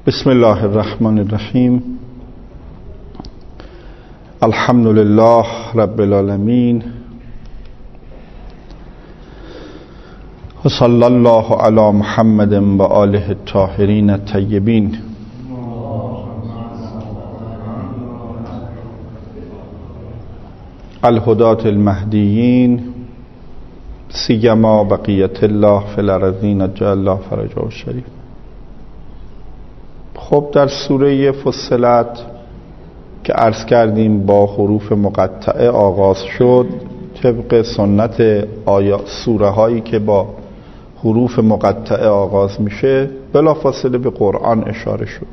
بسم الله الرحمن الرحیم. الحمد لله رب العالمین و صلی الله علی محمد و آله الطاهرین الطیبین. الهداة المهدیین سیما بقیت الله فی الارضین عجل الله فرجه الشریف. خب در سوره فصلت که عرض کردیم با حروف مقطعه آغاز شد، طبق سنت سوره هایی که با حروف مقطعه آغاز میشه بلافاصله به قرآن اشاره شد.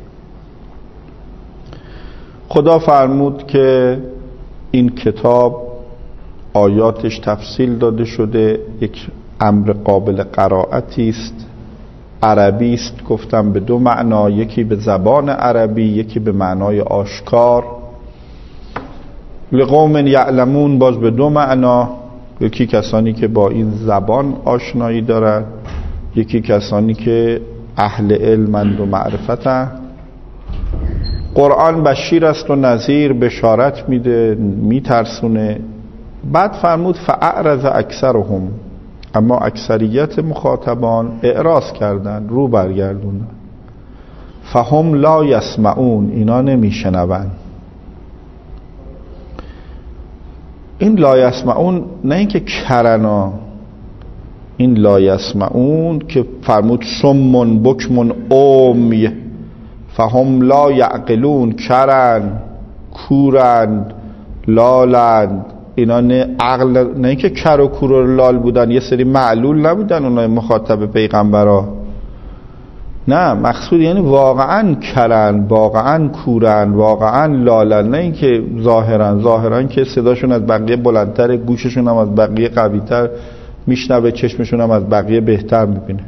خدا فرمود که این کتاب آیاتش تفصیل داده شده، یک امر قابل قرائتی است، عربی است. گفتم به دو معنا، یکی به زبان عربی، یکی به معنای آشکار. لقوم یعلمون باز به دو معنا، یکی کسانی که با این زبان آشنایی دارند، یکی کسانی که اهل علمند و معرفتند. قرآن بشیر است و نذیر، بشارت میده، میترسونه. بعد فرمود فاعرض اکثرهم، اما اکثریت مخاطبان اعراض کردن، رو برگردوندن. فهم لا یسمعون، اینا نمیشنون. این لا یسمعون نه اینکه کرنا، این لا یسمعون که فرمود صم بکم عمی، فهم لا یعقلون، کرن، کورند، لالند. اینا نه عقل، نه اینکه کر و کور و لال بودن، یه سری معلول نبودن اونای مخاطب پیغمبرا. نه، مقصود یعنی واقعا کرن، واقعا کورن، واقعا لالن. نه اینکه ظاهرا که صداشون از بقیه بلندتر، گوششون هم از بقیه قویتر میشنوه، چشمشون هم از بقیه بهتر میبینه.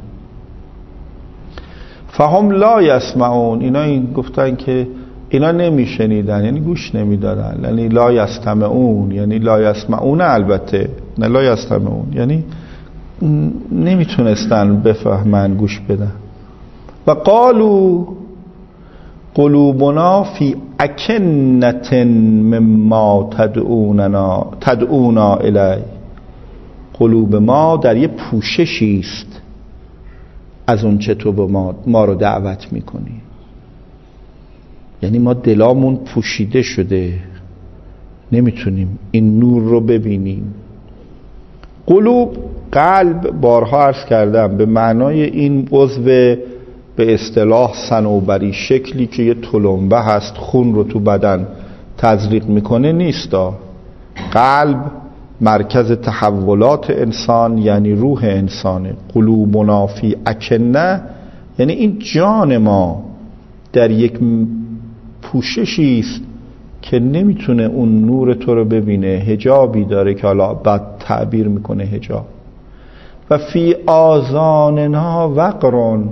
فهم لا یسمعون، اینا این گفتن که اینا نمیشنیدن، یعنی گوش نمیدادن. یعنی لا یستمعون، یعنی لا یسمعون، البته نه لا یستمعون، یعنی نمیتونستن بفهمن، گوش بدن. و قالوا قلوبنا فی اکنة مما تدعونا الی، قلوب ما در یه پوششی است از اون چه تو به ما رو دعوت میکنی. یعنی ما دلامون پوشیده شده، نمیتونیم این نور رو ببینیم. قلوب، قلب، بارها عرض کردم به معنای این عضو به اصطلاح صنوبری، شکلی که یه تلمبه هست خون رو تو بدن تزریق میکنه نیستا. قلب مرکز تحولات انسان، یعنی روح انسانه. قلوبنا فی اکنه یعنی این جان ما در یک پوششی است که نمیتونه اون نور تو رو ببینه، حجابی داره که حالا بعد تعبیر میکنه حجاب. و فی آذاننا وقرون،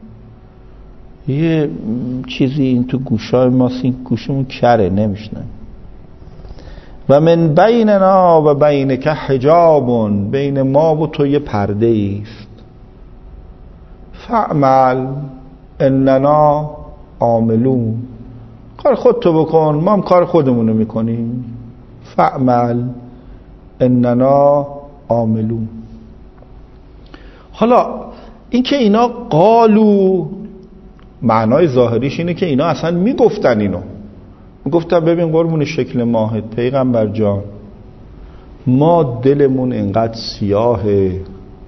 یه چیزی این تو گوشای ماست، این گوشمون کره، نمیشنه. و من بیننا و بینک حجابون، بین ما و تو یه پرده است. فعمل اننا عاملون، کار خودتو بکن، ما هم کار خودمونو میکنیم. فعمل اننا عاملون. حالا این که اینا قالو، معنای ظاهریش اینه که اینا اصلا میگفتن، اینو میگفتن ببین قربون شکل ماهت پیغمبر جان، ما دلمون انقدر سیاهه،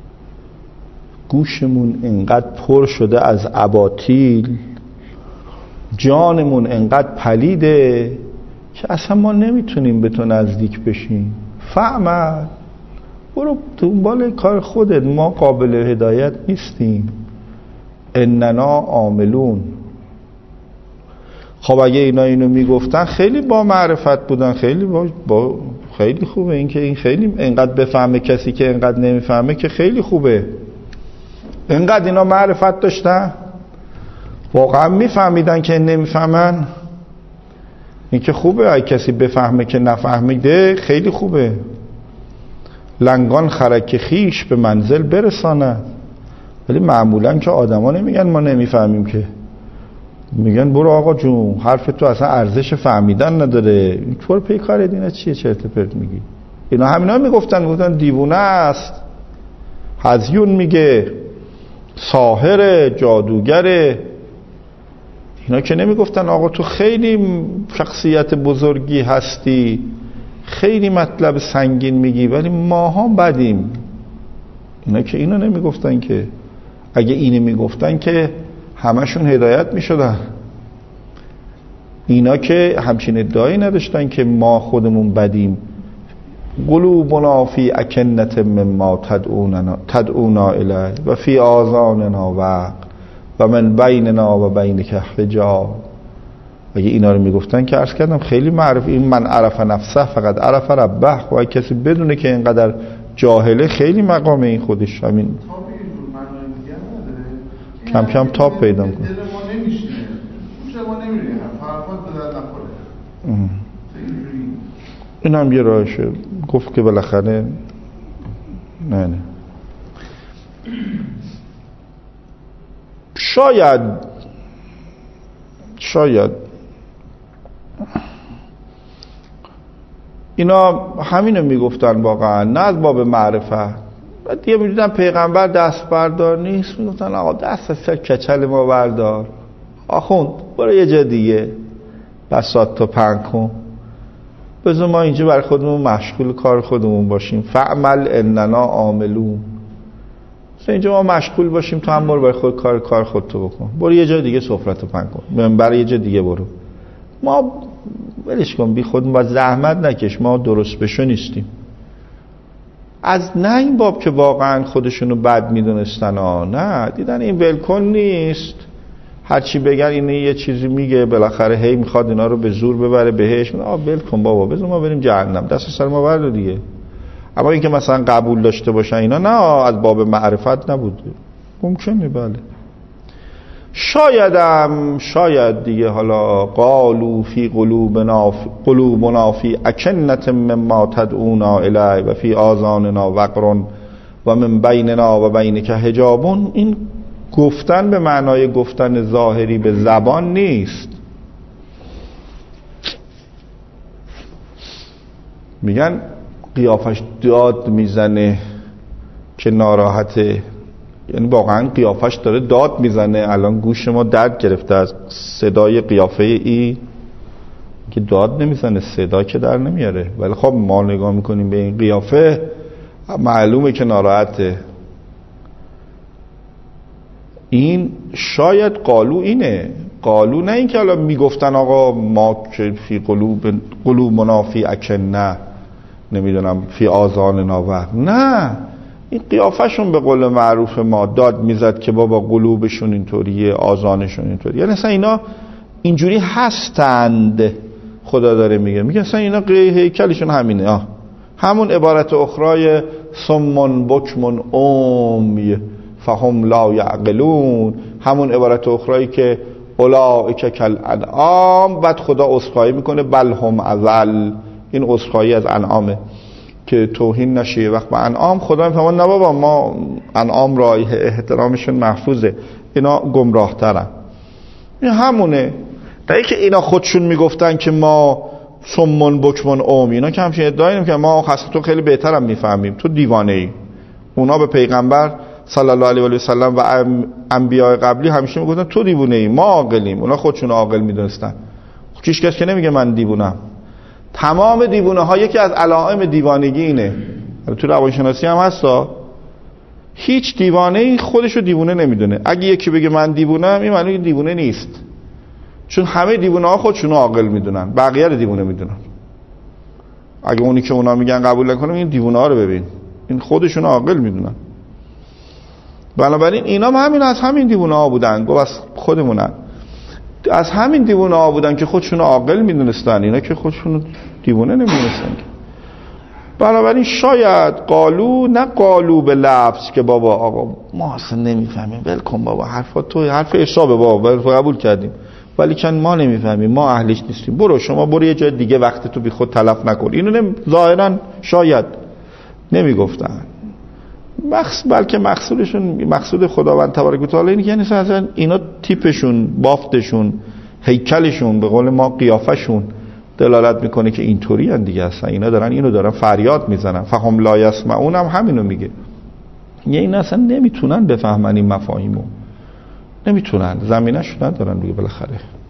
گوشمون انقدر پر شده از اباطیل، جانمون انقدر پلیده که اصلا ما نمیتونیم به تو نزدیک بشیم. فعمل، برو دنبال کار خودت، ما قابل هدایت نیستیم. اننا عاملون. خب اگه اینا اینو میگفتن خیلی با معرفت بودن، خیلی خیلی خوبه. این که این خیلی انقدر بفهمه کسی که انقدر نمیفهمه که خیلی خوبه. انقدر اینا معرفت داشتن، واقعا میفهمیدن که نمیفهمن. این که خوبه، اگه کسی بفهمه که نفهمیده خیلی خوبه. لنگان خرک خیش به منزل برسانه. ولی معمولا که آدما نمیگن ما نمیفهمیم، که میگن برو آقا جون، حرف تو اصلا ارزش فهمیدن نداره، تو پی کار دینا چیه چرت و پرت میگی. اینا همینا میگفتن دیوونه است، هذیون میگه، ساحر، جادوگره. اینا که نمیگفتن آقا تو خیلی شخصیت بزرگی هستی، خیلی مطلب سنگین میگی، ولی ماها بدیم. اینا که اینو نمیگفتن که. اگه اینو میگفتن که همشون هدایت میشدن. اینا که همچین ادعایی نداشتن که ما خودمون بدیم. قلوبنا فی اکنة مما تدعونا الیه و فی آذاننا وقر و من بیننا و بینک حجاب. اگه اینا رو میگفتن که عرض کردم خیلی معروف، این من عرف نفسه فقط عرف ربه. و اگه کسی بدونه که اینقدر جاهله خیلی مقام این خودش همین کم کم تاب پیدا میکنه. این هم یه راهشه. گفت که بالاخره نه شاید اینا همینو میگفتن واقعا، نه از باب معرفت. بعد دیگه میدیدن پیغمبر دست بردار نیست، میگفتن آقا دست از سر کچل ما بردار، آخوند برو یه جا دیگه بساط تو پنگ کن، بذار ما اینجا برای خودمون مشغول کار خودمون باشیم. فعمل اننا عاملون. اینجا ما مشغول باشیم، تو هم برو برای خود کار خودتو بکن، برو یه جا دیگه سفرتو پنگ کن، برای یه جا دیگه برو. ما ولش کن، بی خودمون با زحمت نکش، ما درست بشو نیستیم. از نه این باب که واقعا خودشونو بد میدونستن، نه دیدن این ولکن نیست، هرچی بگن اینه یه چیزی میگه، بالاخره هی میخواد اینا رو به زور ببره بهش. ولکن بابا، بذار ما بریم جهنم، دست سر ما بردار دیگه. اما این که مثلا قبول داشته باشن اینا، نه از باب معرفت نبود. ممکنه بله، شاید دیگه حالا قالوا فی قلوبنا فی اکنة مما تدعونا الیه و فی آذاننا وقر و من بیننا و بینک حجاب. این گفتن به معنای گفتن ظاهری به زبان نیست. میگن قیافش داد میزنه که ناراحته، یعنی واقعا قیافش داره داد میزنه. الان گوش ما درد گرفته از صدای قیافه ای که داد نمیزنه، صدا که در نمیاره، ولی خب ما نگاه میکنیم به این قیافه معلومه که ناراحته. این شاید قالو اینه، قالو نه این که الان میگفتن آقا ما که فی قلوبنا فی اکنه، نمیدونم فی آذاننا وقر، نه این قیافشون به قول معروف ما داد میزد که بابا قلوبشون اینطوریه، آذانشون اینطوریه. یعنی اصلا اینا اینجوری هستند. خدا داره میگه اصلا اینا هیکلشون همینه. همون عبارت اخرای صم بکم عمی فهم لا یعقلون، همون عبارت اخرایی که اولئک کالانعام. بعد خدا عذرخواهی میکنه بل هم اضل. این عذرخواهی از انعامه که توهین نشه وقت به انعام. خدا میفهمه نه بابا، ما انعام رایح احترامشون محفوظه، اینا گمراه ترن. این همونه. در این که اینا خودشون میگفتن که ما صم بکم عمی، اینا که همچین ادعایی نمیکنن ما تو خیلی بهترم میفهمیم، تو دیوانه ای. اونا به پیغمبر صلی الله علیه و سلم و انبیاء قبلی همیشه میگفتن تو دیوانه ای، ما عاقلیم. اونا خودشون عاقل میدونستن. هیچ کس که نمیگه من دیوونم. تمام دیوونه ها یکی از علائم دیوانگی اینه. تو روانشناسی هم هستا، هیچ دیوانه ای خودشو دیوونه نمیدونه. اگه یکی بگه من دیوونم، این معنی دیوونه نیست، چون همه دیوونه ها خودشونو عاقل میدونن، بقیه رو دیوونه میدونن. اگه اونی که اونا میگن قبول نکنه، این دیوونه ها رو ببین، این خودشونو عاقل میدونن. بنابراین اینا همین از همین دیوونه ها بودن، گفت از خودمونن، از همین دیوونه ها بودن که خودشونو عاقل میدونستن، اینا که خودشونو دیوونه نمیدونستن. بنابراین شاید قالو، نه قالو به لفظ که بابا آقا ما اصلا نمیفهمیم، ولکن بابا حرفات تو حرف حسابه بابا قبول کردیم، ولی چون ما نمیفهمیم، ما اهلش نیستیم، برو شما برو یه جای دیگه وقت تو بی خود تلف نکن. اینو ظاهرا شاید نمیگفتن. بلکه مقصود خداوند تبارک و تعالی اینه که یعنی اصلا اینا تیپشون، بافتشون، هیکلشون، به قول ما قیافشون دلالت میکنه که اینطوری ان دیگه. اصلا اینا دارن اینو دارن فریاد میزنن. فهم لا یسمعون هم همینو میگه. یعنی اینا اصلا نمیتونن بفهمن این مفاهیمو، نمیتونن، زمینه‌شو ندارن دیگه بالاخره.